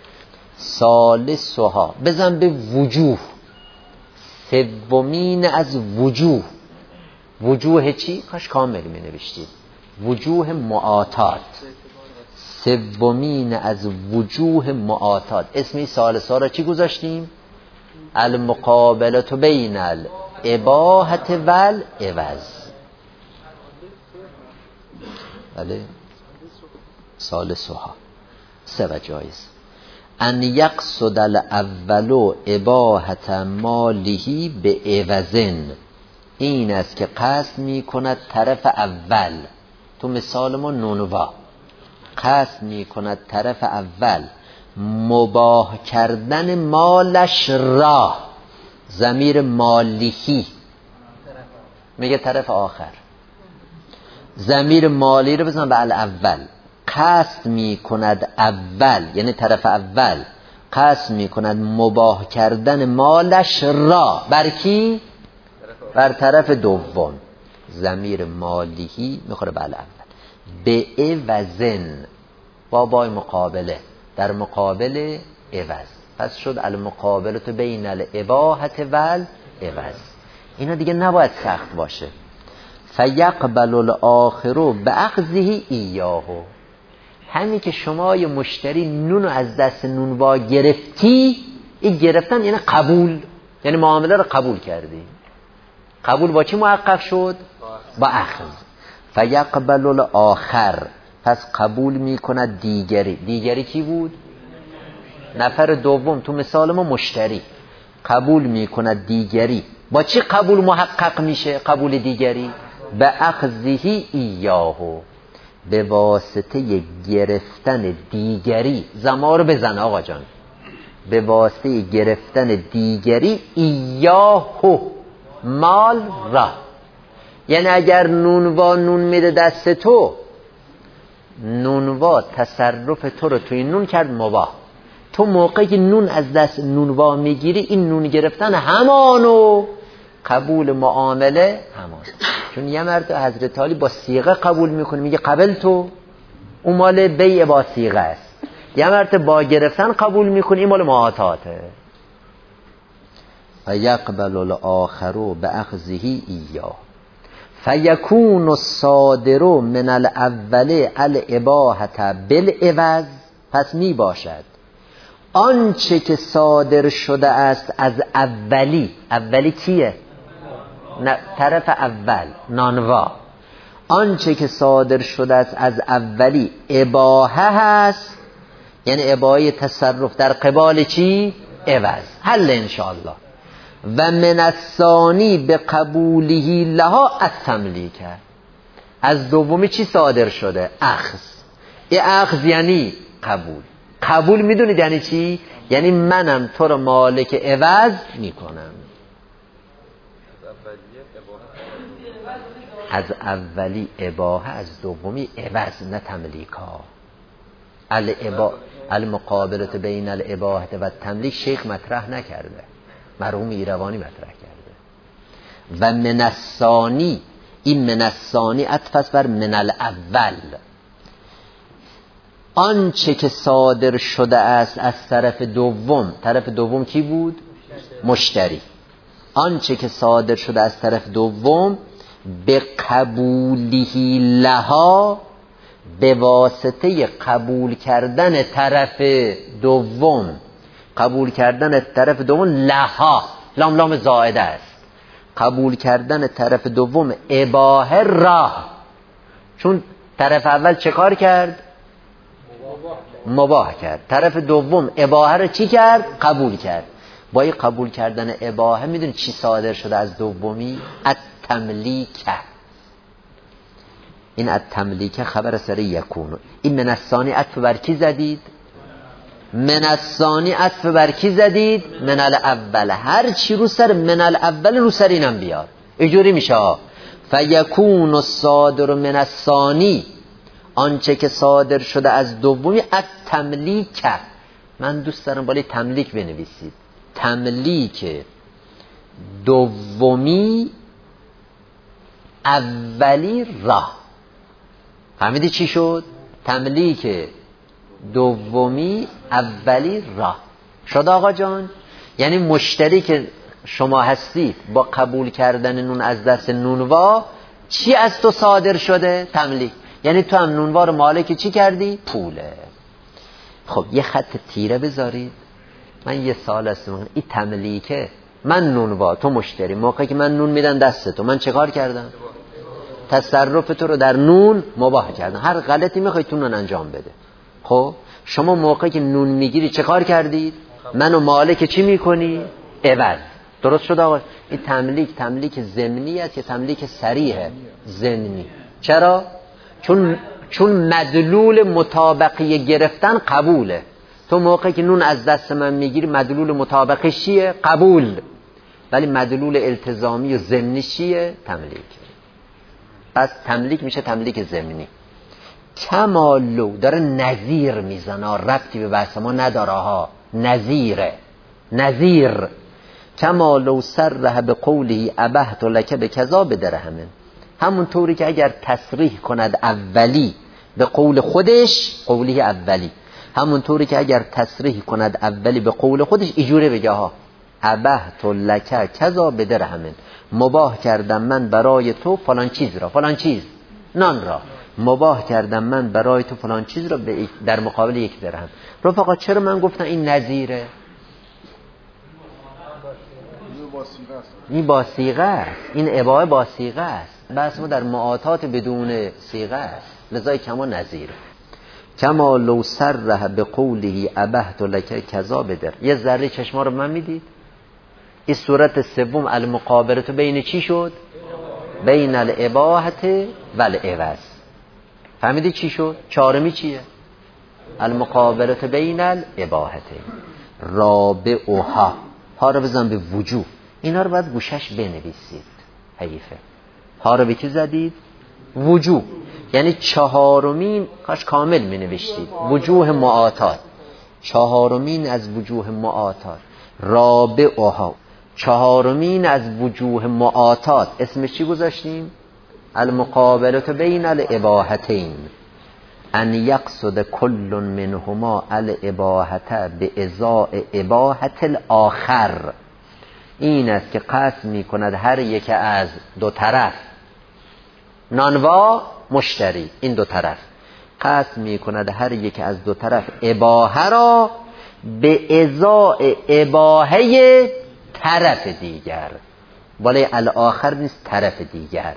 ثالثها بزن به وجوه. سومین از وجوه. وجوه چی؟ کاش کامل می نوشتید. وجوه معاطات. سومین از وجوه معاطات. اسمی ثالثا را چی گذاشتیم؟ المقابلت بین الاباحه و العوض. بله ثالثها سه و جایز. ان یقصد الاول اباحه ماله به عوضن. این است که قصد می کند طرف اول، تو مثال ما نونوا، قصد می کند طرف اول مباح کردن مالش را. ضمیر مالیهی میگه طرف آخر. ضمیر مالی رو بزن به الاول. قصد می کند اول، یعنی طرف اول قصد می کند مباح کردن مالش را. بر کی؟ بر طرف دوم. ضمیر مالیهی میخوره به الاول. به عوضن، با بای مقابله، در مقابل عوض. پس شد المقابلت بین الاباحه و العوض. اینا دیگه نباید سخت باشه. فیقبل الاخر باخذه ایاه. همین که شما یه مشتری نونو از دست نونوا گرفتی، این گرفتن یعنی قبول، یعنی معامله رو قبول کردی. قبول با چی محقق شد؟ با اخذ. فیقبل الاخر، پس قبول میکند دیگری. دیگری کی بود؟ نفر دوم. تو مثال ما مشتری قبول میکند دیگری. با چی قبول محقق میشه؟ قبول دیگری به اخذه ایاه، به واسطه گرفتن دیگری. زما رو بزن آقا جان. به واسطه گرفتن دیگری ایاه، مال را. یعنی اگر نونوا نون میده دست تو، نونوا تصرف تو رو توی نون کرد مباح، تو موقعی که نون از دست نونوا میگیری، این نون گرفتن همانو قبول معامله همان. چون یه مرد حضرت علی با صیغه قبول میکنه، میگه قبل تو، اون مال بیع با صیغه است. یه مرد با گرفتن قبول میکنه، این مال معاطاته. فیقبل الاخر باخذه ایاه فیکون الصادر من الاول الاباحه بالعوض. پس می باشد آنچه که صادر شده است از اولی. اولی کیه؟ طرف اول، نانوا. آنچه که صادر شده است از اولی اباحه هست، یعنی اباحه تصرف در قبال چی؟ عوض. حل انشاءالله. و من الثانی به قبوله لها التملیک. از دومی چی صادر شده؟ اخذ. این اخذ یعنی قبول. قبول میدونید یعنی چی؟ یعنی منم تو رو مالک عوض میکنم. از اولی اباحه، از دومی عوض، نه تملیکا. الابا المقابلت بین الاباحه و تملیک شیخ مطرح نکرده، مرحوم ایروانی مطرح کرده. و من الثانی، این من الثانی عطف است بر من الاول. آنچه که صادر شده است از طرف دوم، طرف دوم کی بود؟ مشتری. آنچه که صادر شده از طرف دوم به قبولی لها، به واسطه قبول کردن طرف دوم، قبول کردن طرف دوم لها، لام لام زائده است، قبول کردن طرف دوم اباحه راه. چون طرف اول چه کار کرد؟ مباح کرد. طرف دوم اباحه رو چی کرد؟ قبول کرد. با این قبول کردن اباحه میدونی چی صادر شده از دومی؟ التملیکه. این التملیکه خبر سر یکونو. این من الثانی عطف بر کی زدید؟ من الثانی عطف بر کی زدید؟ من الاول. هر چی رو سر من الاول رو سر اینم بیار، اینجوری میشه. فیکون الصادر من الثانی، آنچه که صادر شده از دومی التملیکه. من دوست دارم بالای تملیک بنویسید. تملیک دومی اولی راه. فهمیدی چی شد؟ تملیک دومی اولی راه شد آقا جان. یعنی مشتری که شما هستید با قبول کردن نون از دست نونوا، چی از تو صادر شده؟ تملیک. یعنی تو هم نونوا رو مالک چی کردی؟ پوله. خب یه خط تیره بذارید. من یه سال هستم، این تملیکه، من نونوا تو مشتری، موقعی که من نون میدم دست تو، من چه کار کردم؟ تصرف تو رو در نون مباح کردم. هر غلطی میخوای تو نون انجام بده. خب شما موقعی که نون میگیری چه کار کردید؟ منو مالک چی میکنی؟ عوض. درست شد آقا؟ این تملیک تملیک ضمنی است که تملیک صریحه. ضمنی. چرا؟ چون چون مدلول مطابقی گرفتن قبوله. تو موقعی که نون از دست من میگیری مدلول مطابقش چیه؟ قبول. ولی مدلول التزامی و ضمنی چیه؟ تملیک. پس تملیک میشه تملیک ضمنی. کمالو داره نظیر میزنه، ربطی به بحث ما نداره ها. نظیره. نظیر کمالو سرح به قوله ابحت لک به کذا بدرهمن. همون طوری که اگر تصریح کند اولی به قول خودش، قولی اولی، همون طوری که اگر تصریح کند اولی به قول خودش، ایجوره بگه ها ابحت لک کذا بدرهمن، مباح کردم من برای تو فلان چیز را، فلان چیز نان را مباح کردم من برای تو فلان چیز را در مقابل یک درهم. رفقا چرا من گفتم این نظیره؟ این با صیغه است. این اباحه با صیغه است. بس ما در معاطات بدون صیغه است. لذا کما نظیر. کما لو سرح به قوله ابحت لک کذا بدر. یه ذره چشما رو من میدید؟ این صورت سوم المقابلت بین چی شد؟ بین الاباحت و العوض. فهمیدی چی شد؟ چهارمی چیه؟ المقابلت بین الاباحت. رابعها، ها رو بزن به وجوه. اینا رو باید گوشش بنویسید. حیفه. ها رو به کی زدید؟ وجوه. یعنی چهارمین، کاش کامل می نوشتید، وجوه معاطات. چهارمین از وجوه معاطات. رابعها، چهارمین از وجوه معاطات. اسمش چی گذاشتیم؟ المقابلت بین الاباحتین. ان یقصد کل منهما الاباحت به ازاء اباحت الاخر. این است که قصد می کند هر یک از دو طرف، نانوا مشتری، این دو طرف قصد می کند هر یک از دو طرف اباحه را به ازاء اباحه طرف دیگر. بالای الاخر نیست، طرف دیگر.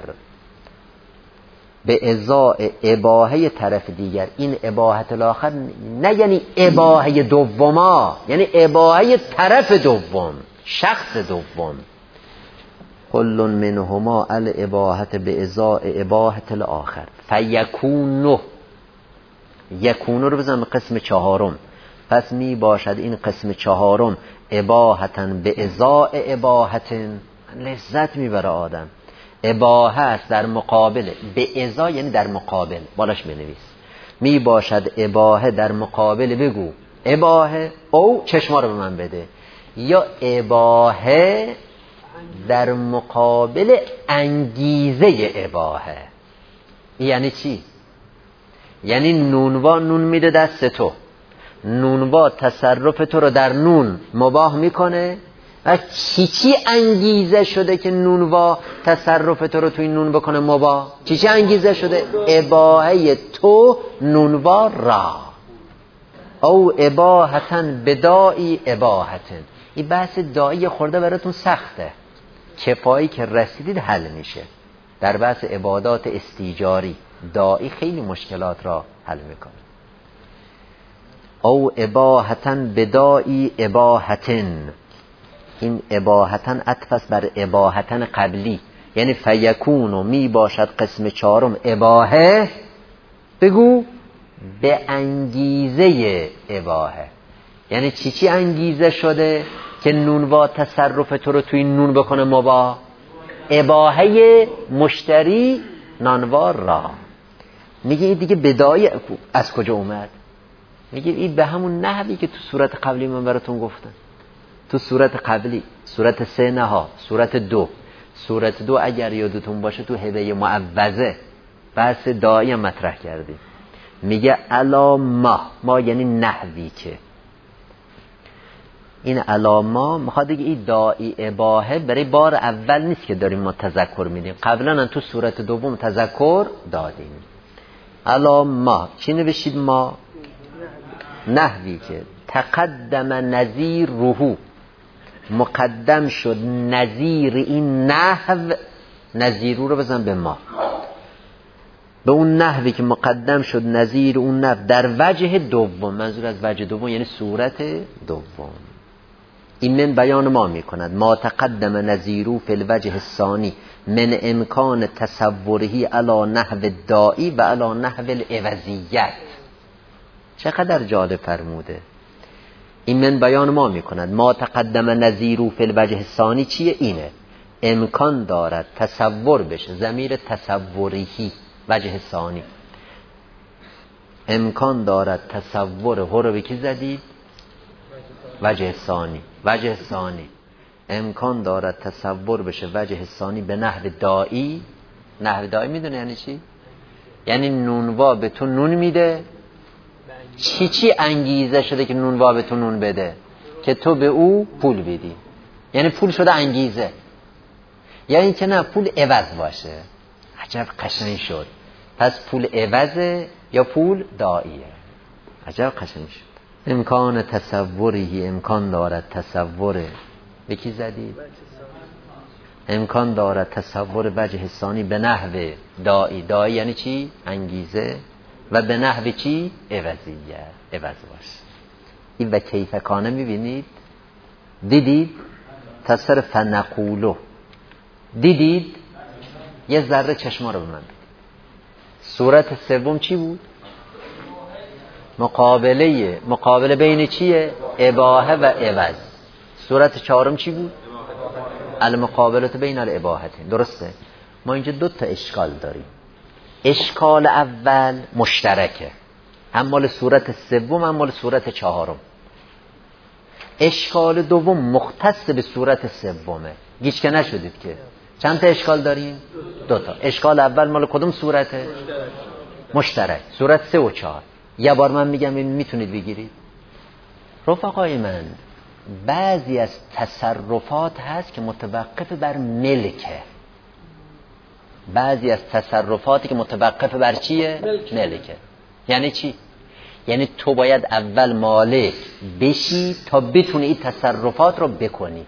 به ازاء اباحه طرف دیگر. این اباحت الاخر نه یعنی اباحه دوما، یعنی اباحه طرف دوم، شخص دوم. کل منهما الاباحت به ازاء اباحت الاخر فیکونو، یکونو رو بزنم قسم چهارم، پس می باشد این قسم چهارم اباحتن به ازاء اباحتن، لذت میبره آدم. اباحه است در مقابل، به ازا یعنی در مقابل، بالاش بنویس، می باشد اباحه در مقابل، بگو اباحه او چشما رو به من بده، یا اباحه در مقابل انگیزه اباحه. یعنی چی؟ یعنی نونوا نون میده دست تو، نونوا تصرف تو رو در نون مباح میکنه و چی چی انگیزه شده که نونوا تصرف تو رو توی نون بکنه مباح؟ چی چی انگیزه شده؟ اباحه تو نونوا را، او اباحتن بدائی اباحتن. این بحث دایی خورده براتون سخته، کفایی که رسیدید حل میشه. در بحث عبادات استیجاری دایی خیلی مشکلات را حل میکنه. او اباحتن بدائی اباحتن، این اباحتن عطف بر اباحتن قبلی، یعنی فیکون و می باشد قسم چهارم اباحه، بگو به انگیزه اباحه. یعنی چی چی انگیزه شده که نونوا تصرف تو رو توی نون بکنه مباح؟ اباحه مشتری نانوار را. میگه این دیگه بدای از کجا اومد؟ میگه این به همون نحوی که تو صورت قبلی من براتون گفتم. تو صورت قبلی، صورت سه نها، صورت دو، صورت دو اگر یادتون باشه تو هبه معوضه بحث دایی هم مطرح کردیم. میگه الا ما، ما یعنی نحوی که، این الا ما میخواد دیگه این دایی اباحه برای بار اول نیست که داریم ما تذکر میدیم، قبلا تو صورت دوم تذکر دادیم. الا ما چی نوشید؟ ما نحوی که تقدم نظیر روحو، مقدم شد نظیر این نحو، نظیرو رو بزن به ما، به اون نحوی که مقدم شد نظیر اون نحو در وجه دوم. منظور از وجه دوم یعنی صورت دوم. این من بیان ما میکند ما تقدم نظیرو فی الوجه الثانی من امکان تصورهی علی نحو دائی و علی نحو العوضیت. چقدر جالب فرموده. این من بیان ما میکند ما تقدم نظیرو فی الوجه الثانی چیه؟ اینه امکان دارد تصور بشه، ضمیر تصوریهی وجه ثانی، امکان دارد تصور هو رو به کی زدید؟ وجه ثانی. وجه ثانی امکان دارد تصور بشه وجه ثانی به نحو دائی. نحو دائی میدونه یعنی چی؟ یعنی نونوا به تو نون میده، چی چی انگیزه شده که نونوا به تو نون بده؟ که تو به او پول بدی، یعنی پول شده انگیزه. یا این که نه پول عوض باشه. عجب قشنگ شد. پس پول عوضه یا پول داییه. عجب قشنگ شد. امکان تصوری، امکان دارد تصور به کی زدید؟ امکان دارد تصور وجه ثانی به نحو دایی. دایی یعنی چی؟ انگیزه. و به نحو چی؟ عوضیه، عوض باشه. این و کیفکانه میبینید؟ دیدید؟ تصر فنقولو دیدید؟ یه ذره چشما رو به من بدید. صورت سوم چی بود؟ مقابله. مقابله بین چیه؟ اباحه و عوض. صورت چهارم چی بود؟ المقابلت بین الاباحتین. درسته؟ ما اینجا دو تا اشکال داریم. اشکال اول مشترکه، هم مال صورت سوم هم مال صورت چهارم. اشکال دوم مختص به صورت سومه. گیج که نشدید که چند تا اشکال داریم؟ دو تا. اشکال اول مال کدوم صورته؟ مشترک. صورت سه و چهار. یه بار من میگم میتونید بگیرید. رفقای من، بعضی از تصرفات هست که متوقف بر ملکه، بعضی از تصرفاتی که متوقف بر چیه؟ ملکه. یعنی چی؟ یعنی تو باید اول مالک بشی تا بتونی این تصرفات رو بکنی.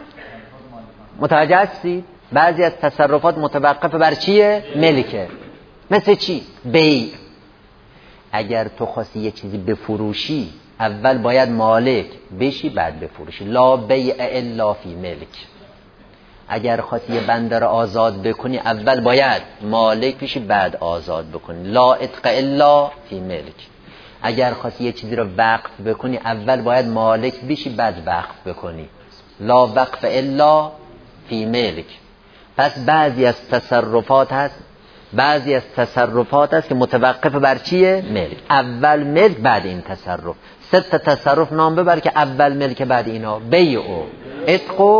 متوجه هستید؟ بعضی از تصرفات متوقف بر چیه؟ ملکه. مثل چی؟ بیع. اگر تو خواستی یه چیزی بفروشی اول باید مالک بشی بعد بفروشی. لا بیع الا فی ملک. اگر خواستی یه بنده را آزاد بکنی اول باید مالک بشی بعد آزاد بکنی. لا عتق الا فی ملک. اگر خواستی یه چیزی را وقف بکنی اول باید مالک بشی بعد وقف بکنی. لا وقف الا فی ملک. پس بعضی از تصرفات هست بعضی از تصرفات هست که متوقف بر چیه؟ ملک. اول ملک بعد این تصرف. سه تا تصرف نام ببر که اول ملک بعد اینا. بیع و عتق و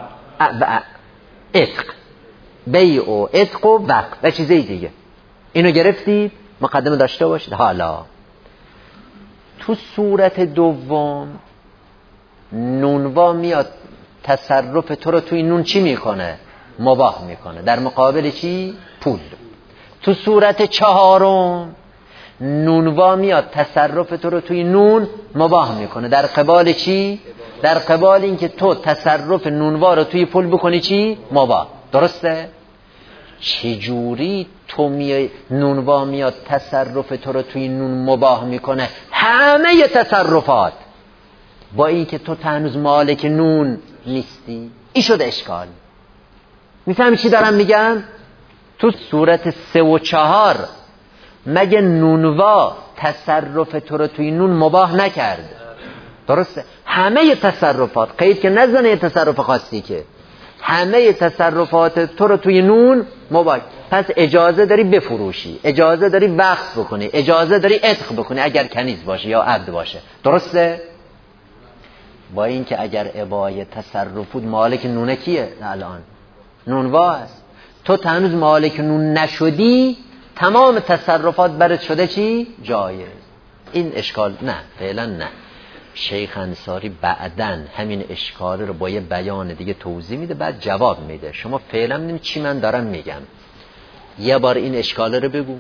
عتق. بیع و عتق و وقف و چیزی دیگه. اینو گرفتید؟ مقدمه داشته باشید. حالا تو صورت دوم نونوا میاد تصرف تو رو توی نون چی میکنه؟ مباح میکنه. در مقابل چی؟ پول. تو صورت چهارم نونوا میاد تصرف تو رو توی نون مباح میکنه. در قبال چی؟ در قبال این که تو تصرف نونوا رو توی پول بکنی چی؟ مباح. درسته؟ چجوری تو میای نونوا میاد تصرف تو رو توی نون مباح میکنه؟ همه تصرفات با این که تو هنوز مالک نون نیستی. این شد اشکال. میفهمی چی دارم میگم؟ تو صورت سه و چهار مگه نونوا تصرف تو رو توی نون مباح نکرد؟ درسته؟ همه تصرفات، قید که نزنه تصرف خاصی، که همه تصرفات تو رو توی نون مباح. پس اجازه داری بفروشی، اجازه داری وقف بکنی، اجازه داری عتق بکنی اگر کنیز باشه یا عبد باشه. درسته؟ با این که اگر ابای تصرف بود مالک نونه کیه؟ الان نونوا است. تو هنوز مالک نون نشدی، تمام تصرفات برات شده چی؟ جایز. این اشکال نه، فعلا نه. شیخ انصاری بعدن همین اشکال رو با یه بیان دیگه توضیح میده، بعد جواب میده. شما فعلا ببین چی من دارم میگم. یه بار این اشکال رو بگو.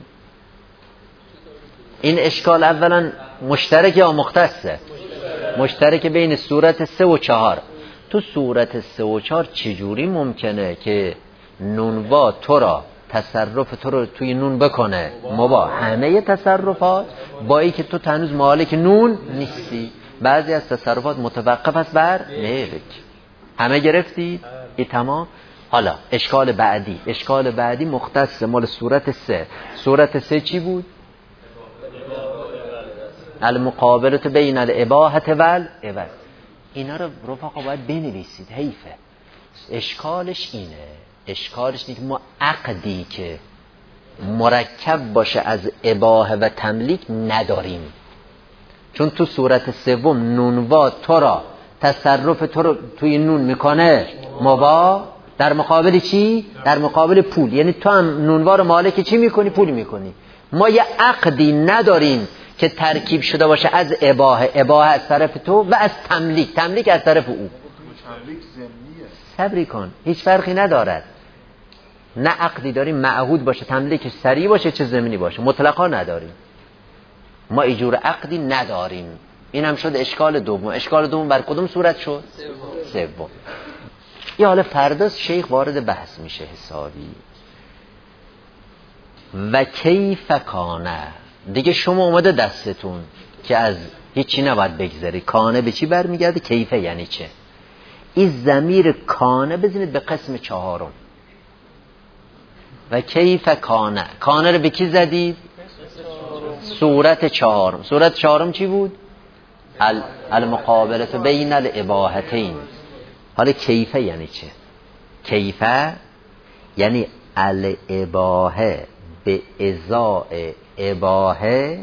این اشکال اولا مشترک یا مختصه؟ مشترک بین صورت سه و چهار. تو صورت سه و چهار چجوری ممکنه که نونوا تو را تصرف تو رو توی نون بکنه مباح؟ همه تصرفات با ای که تو هنوز مالک نون نیستی. بعضی از تصرفات متوقف است بر ملک. همه گرفتید؟ ای تمام. حالا اشکال بعدی، اشکال بعدی مختص مال صورت سه. صورت سه چی بود؟ المقابلت بین الاباحة والعوض. اینا رو رفقا باید بنویسید، حیفه. اشکالش اینه، اشکالش اینه که ما عقدی که مرکب باشه از اباحه و تملیک نداریم. چون تو صورت سوم نونوا تو را تصرف تو رو توی نون میکنه مباح، در مقابل چی؟ در مقابل پول. یعنی تو هم نونوا رو مالک چی میکنی؟ پول میکنی. ما یه عقدی نداریم که ترکیب شده باشه از اباحه، اباحه از طرف تو و از تملیک، تملیک از طرف او.
تملیک ضمنیه.
صبری کن، هیچ فرقی ندارد. نه عقدی داریم معهود باشه، تملیکش سریع باشه چه ضمنی باشه، مطلقا نداریم. ما ایجور عقدی نداریم. این هم شد اشکال دوم. اشکال دوم بر کدوم صورت شد؟ سوم. یه حالا فردا شیخ وارد بحث میشه حسابی. و کیف کانه، دیگه شما اومده دستتون که از هیچی نباید بگذاری. کانه به چی برمیگرده؟ کیفه یعنی چه؟ این ضمیر کانه بزنید به قسم چهارم. و کیف کانه، کانه رو به کی زدید؟ صورت چهارم. صورت چهارم چی بود؟ المقابلت بین الاباحتین. حالا کیفه یعنی چه؟ کیفه یعنی الاباحه به ازای اباحه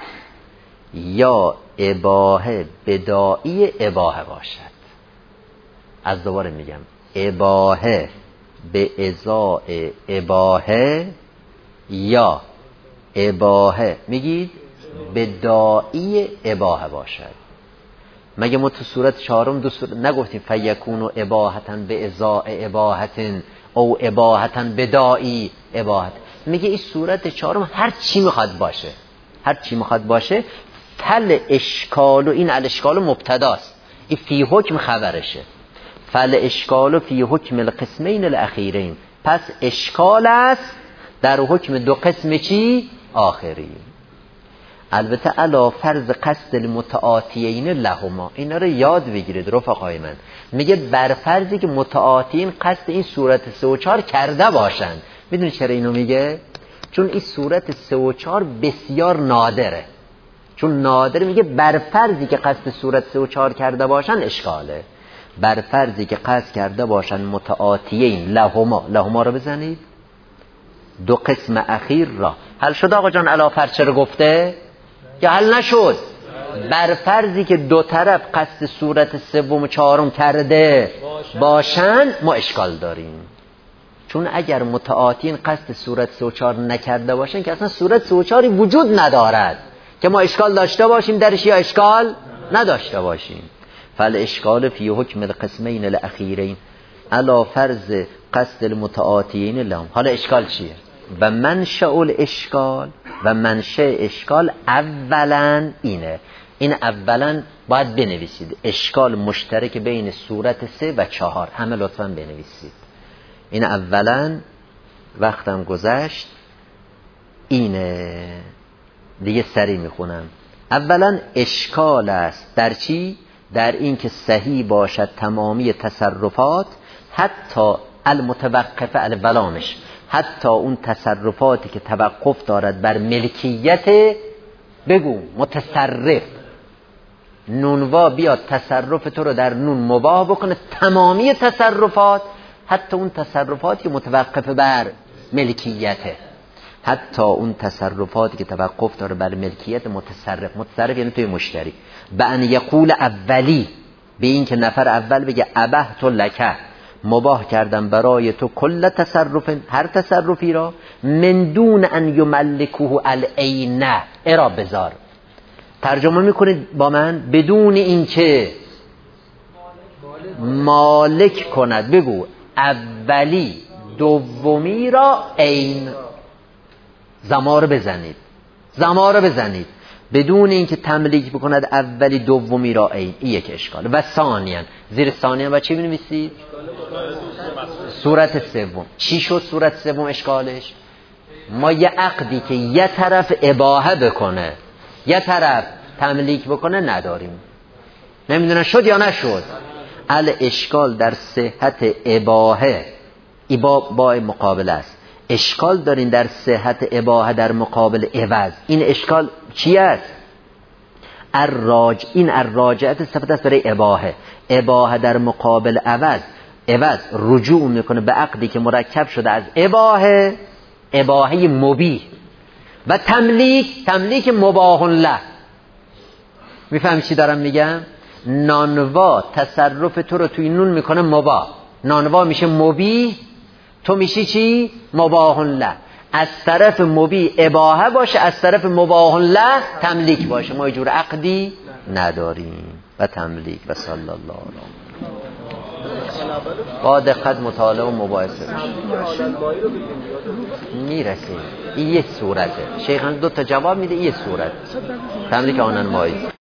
یا اباحه بدائی اباحه باشد. از دوباره میگم، اباحه به ازای اباحه یا اباحه میگید بدائی اباحه باشد. مگه ما تو صورت چهارم دو صورت نگفتیم فیکونو اباحتن به ازای اباحتن او اباحتن بدائی اباحت؟ میگه این صورت چهارم هر چی میخواد باشه، هر چی میخواد باشه. فل اشکال و این الاشکال مبتداست، این فی حکم خبرشه. فل اشکال فی حکم القسمین الاخیرین. پس اشکال است در حکم دو قسم چی؟ آخری. البته علا فرض قصد المتعاطیین لهما، اینا رو یاد بگیرید رفقای من. میگه بر فرضی که متعاطیین قصد این صورت سه و چهار کرده باشن. میدونی چرا اینو میگه؟ چون این صورت سه و چهار بسیار نادره. چون نادر میگه بر فرضی که قصد صورت سه و چهار کرده باشن اشکاله. بر فرضی که قصد کرده باشن متعاطیین لهما، لهما رو بزنید، دو قسم اخیر را حل شد. آقا جان علا فرض چرا گفته؟ که حل نشد. بر فرضی که دو طرف قصد صورت سوم و چهارم کرده باشن ما اشکال داریم. چون اگر متعاطین قصد صورت سه و چهار نکرده باشن که اصلا صورت سه و چهاری وجود ندارد که ما اشکال داشته باشیم درش یا اشکال نداشته باشیم. فل اشکال فی حکم القسمین الاخیرین علا فرض قصد المتعاطیین لهم. حالا اشکال چیه؟ و منشأ الاشکال و منشأ اشکال اولا اینه. این اولا باید بنویسید، اشکال مشترک بین صورت سه و چهار، همه لطفا بنویسید. این اولا، وقتم گذشت، اینه دیگه سری میخونم. اولا اشکال است در چی؟ در این که صحیح باشد تمامی تصرفات حتی المتوقفه علی ولامش، حتی اون تصرفاتی که توقف دارد بر ملکیت، بگو متصرف، نونوا بیاد تصرف تو رو در نون مباح بکنه، تمامی تصرفات، حتی اون تصرفاتی که متوقف بر ملکیته، حتی اون تصرفاتی که توقف داره بر ملکیت متصرف. متصرف یعنی توی مشتری. به ان یقول اولی، به این که نفر اول بگه ابحت لک، مباح کردم برای تو کل تصرف، هر تصرفی را، من دون ان یملکه العین، ارا بذار. ترجمه میکنید با من، بدون این که مالک کند. بگو اولی دومی را عین. زما رو بزنید، زما رو بزنید، بدون اینکه تملیک بکند اولی دومی را عین. این یک اشکال. و ثانیاً، زیر ثانیاً با چی بنویسید؟ صورت سوم. چی شد صورت سوم اشکالش؟ ما یه عقدی که یه طرف اباحه بکنه یه طرف تملیک بکنه نداریم. نمیدونن شد یا نشد. ال اشکال در صحت اباحه، ایبا با مقابل است. اشکال دارین در صحت اباحه در مقابل عوض. این اشکال چی است؟ الراج، این الراجعت صفت است برای اباحه. اباحه در مقابل عوض، عوض رجوع میکنه به عقدی که مرکب شده از اباحه، اباحه مبیح، و تملیک، تملیک مباح له. میفهمی چی دارم میگم؟ نانوا تصرف تو رو توی نون میکنه مباح، نانوا میشه مبیح، تو میشی چی؟ مباح له. از طرف مبیح اباحه باشه، از طرف مباح له تملیک باشه. ما اینجور عقدی نداریم. و تملیک. و صلی الله علیه با دقت مطالعه و مباحثه میرسیم. این یه صورته. شیخان دو تا جواب میده، این یه صورت تملیک آنن مایی.